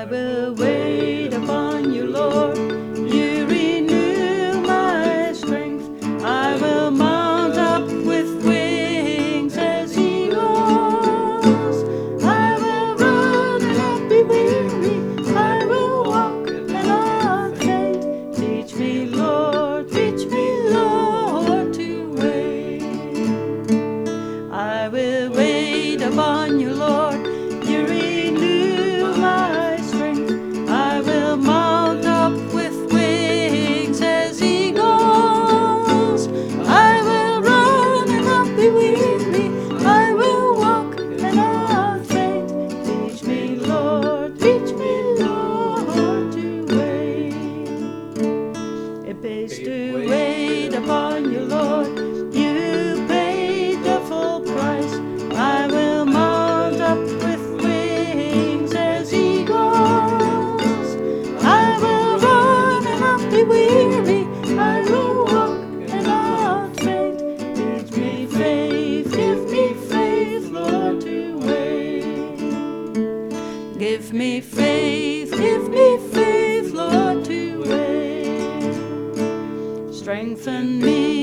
I will wait upon you, Lord. You renew my strength. I will mount up with wings as eagles. I will run and not be weary. I will walk and not faint. Teach me, Lord, to wait. I will wait upon you, Lord. You renew my strength. I will mount up with wings as eagles. I will run and not be weary. I will walk and not faint. Teach me, Lord, to wait. It pays to wait upon you, Lord. You paid the full price. I will mount up with wings as eagles. I will run and not be weary. I will walk and not faint. Teach me faith, give me faith, Lord, to wait. Give me faith, Lord, to wait. Strengthen me